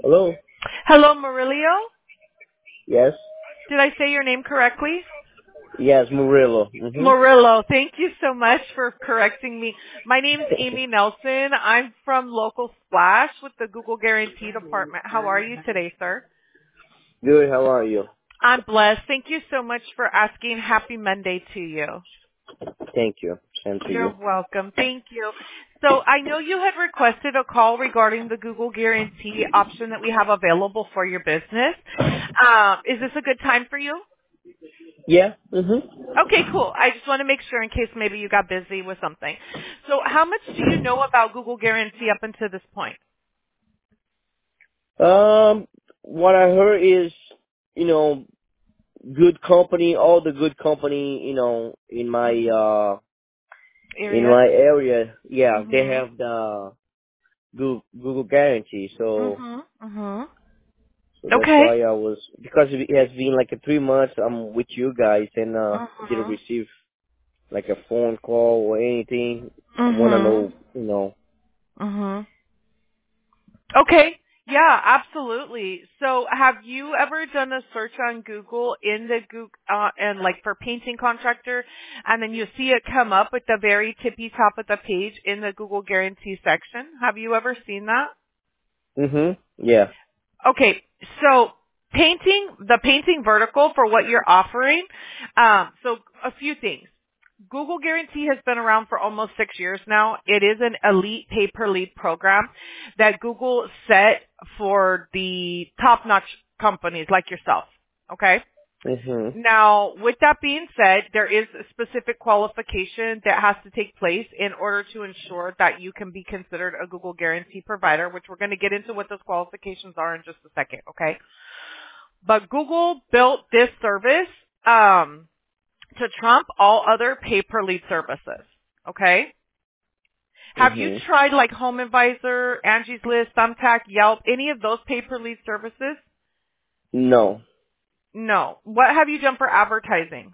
Hello? Hello, Murillo. Yes? Did I say your name correctly? Yes, Murillo. Murillo. Thank you so much for correcting me. My name is Amy Nelson. I'm from Local Splash with the Google Guarantee Department. How are you today, sir? Good, how are you? I'm blessed. Thank you so much for asking. Happy Monday to you. Thank you. Same to you. You're welcome. Thank you. So I know you had requested a call regarding the Google Guarantee option that we have available for your business. Is this a good time for you? Yeah? Okay, cool. I just want to make sure in case maybe you got busy with something. So how much do you know about Google Guarantee up until this point? What I heard is, good company, all the good company, in Area? my area, yeah, they Mhm. have the Google guarantee. So, Mhm. so that's Okay. why because it has been like 3 months I'm with you guys and, didn't Mhm. receive like a phone call or anything. I want to Mhm. know. Mhm. Okay. Yeah, absolutely. So have you ever done a search on Google in the Google and like for painting contractor and then you see it come up at the very tippy top of the page in the Google Guarantee section? Have you ever seen that? Yeah. Okay, so the painting vertical for what you're offering, so a few things. Google Guarantee has been around for almost 6 years now. It is an elite pay-per-lead program that Google set for the top-notch companies like yourself. Okay? Mhm. Now, with that being said, there is a specific qualification that has to take place in order to ensure that you can be considered a Google Guarantee provider, which we're going to get into what those qualifications are in just a second, okay? But Google built this service to trump all other pay-per-lead services, okay? Have you Mhm. tried like Home Advisor, Angie's List, Thumbtack, Yelp, any of those pay-per-lead services? No. No. What have you done for advertising?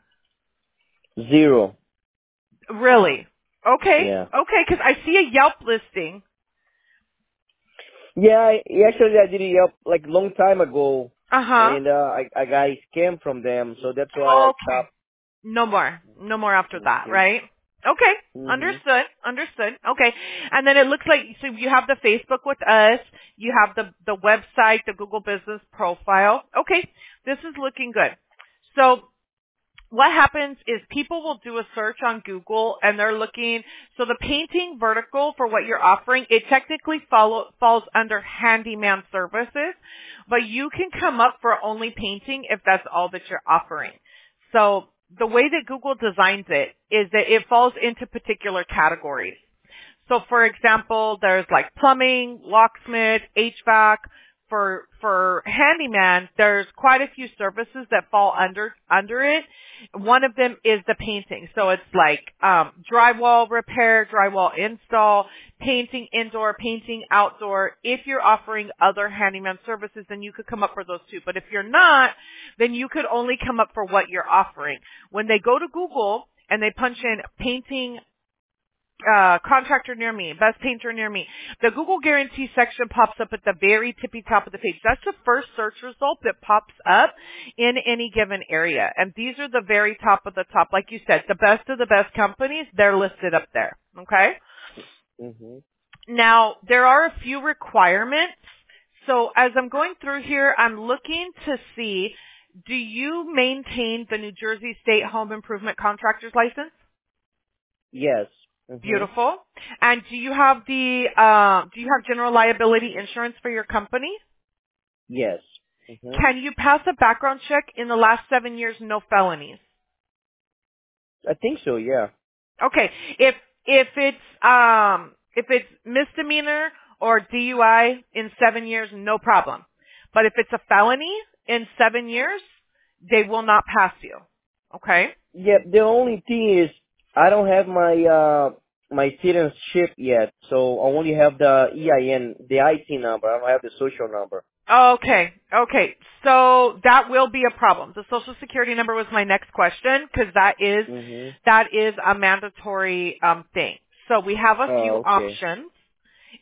Zero. Really? Okay. Yeah. Okay, because I see a Yelp listing. Yeah. Actually, I did it up like long time ago, Uh-huh. and I got scammed from them, so that's why I Okay. stopped. No more. No more after that, Okay. right? Okay. Mhm. Understood. Understood. Okay. And then it looks like, so you have the Facebook with us. You have the website, the Google Business Profile. Okay. This is looking good. So what happens is people will do a search on Google and they're looking, so the painting vertical for what you're offering, it technically falls under handyman services, but you can come up for only painting if that's all that you're offering. So the way that Google designs it is that it falls into particular categories. So for example, there's like plumbing, locksmith, HVAC. For handyman, there's quite a few services that fall under it. One of them is the painting. So it's like drywall repair, drywall install, painting indoor, painting outdoor. If you're offering other handyman services, then you could come up for those too. But if you're not, then you could only come up for what you're offering. When they go to Google and they punch in painting contractor near me, best painter near me. The Google Guarantee section pops up at the very tippy top of the page. That's the first search result that pops up in any given area. And these are the very top of the top. Like you said, the best of the best companies, they're listed up there. Okay? Mhm. Now, there are a few requirements. So as I'm going through here, I'm looking to see, do you maintain the New Jersey State Home Improvement Contractor's License? Yes. Mhm. Beautiful. And do you have general liability insurance for your company? Yes. Mhm. Can you pass a background check in the last 7 years, no felonies? I think so. Yeah. Okay. If it's misdemeanor or DUI in 7 years, no problem. But if it's a felony in 7 years, they will not pass you. Okay? Yeah. The only thing is I don't have my citizenship yet, so I only have the EIN, the IT number. I don't have the social number. Okay, okay. So that will be a problem. The social security number was my next question because Mhm. that is a mandatory thing. So we have a few Oh, okay. options.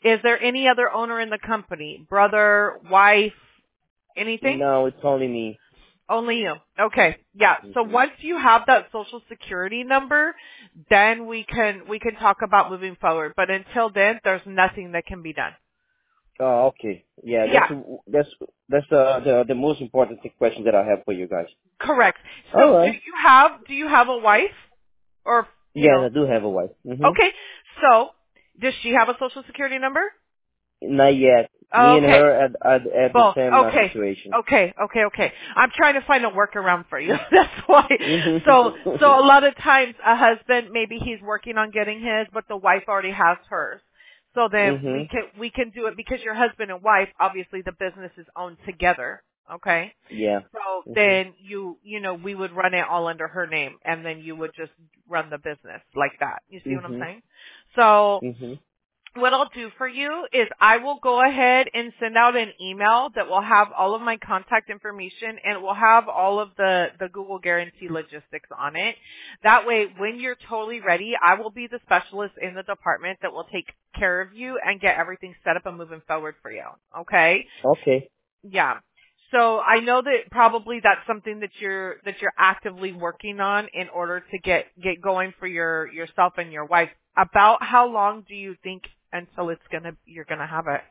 Is there any other owner in the company? Brother, wife, anything? No, it's only me. Only you. Okay. Yeah. So Hmm. once you have that social security number, then we can talk about moving forward. But until then, there's nothing that can be done. Oh, okay. Yeah, Yeah. that's the most important question that I have for you guys. Correct. All So right. do you have a wife? Or, Yes, I do have a wife. Hmm. okay. So does she have a social security number? Not yet. Me and Okay. her at the Both. same Okay. situation. Okay. I'm trying to find a workaround for you. That's why. So Mhm. a lot of times a husband, maybe he's working on getting his, but the wife already has hers. So then Mhm. we can do it because your husband and wife, obviously the business is owned together. Okay. Yeah. So Mhm. then we would run it all under her name and then you would just run the business like that. You see what I'm Mhm. saying? So Mhm. what I'll do for you is I will go ahead and send out an email that will have all of my contact information and it will have all of the Google Guarantee logistics on it. That way, when you're totally ready, I will be the specialist in the department that will take care of you and get everything set up and moving forward for you. Okay? Okay. Yeah. So I know that probably that's something that you're actively working on in order to get going for yourself and your wife. About how long do you think until you're gonna have it?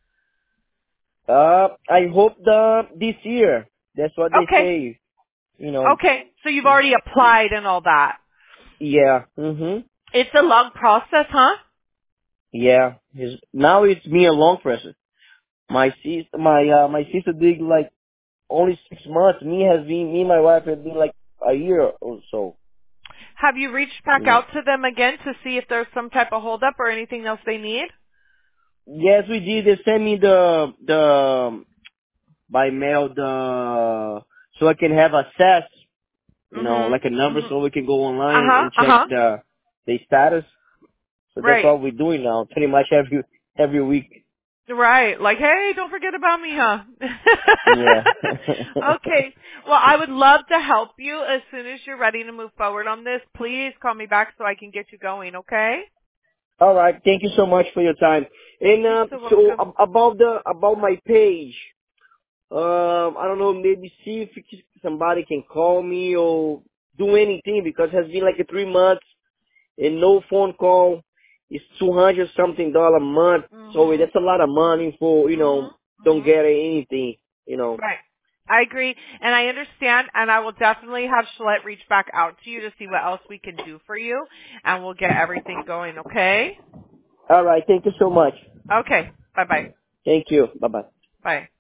I hope this year. That's what they Okay. say. You know. Okay. So you've already applied and all that. Yeah. Mhm. It's a long process, huh? Yeah. Now it's me a long process. My sister did like only 6 months. Me and my wife have been like a year or so. Have you reached back You know. out to them again to see if there's some type of holdup or anything else they need? Yes, we did. They sent me the by mail so I can have access, Mhm. like a number Mhm. so we can go online Uh-huh. and check Uh-huh. the status. So that's Right. what we're doing now, pretty much every week. Right. Like, hey, don't forget about me, huh? Yeah. Okay. Well, I would love to help you as soon as you're ready to move forward on this. Please call me back so I can get you going, okay? All right. Thank you so much for your time. And You're so so welcome. about my page, I don't know, maybe see if somebody can call me or do anything because it has been like 3 months and no phone call. It's $200 something a month, so Mhm. that's a lot of money for Mhm. don't Mhm. get anything. Right. I agree, and I understand, and I will definitely have Shalette reach back out to you to see what else we can do for you, and we'll get everything going, okay? All right, thank you so much. Okay. Bye-bye. Thank you. Bye bye. Bye.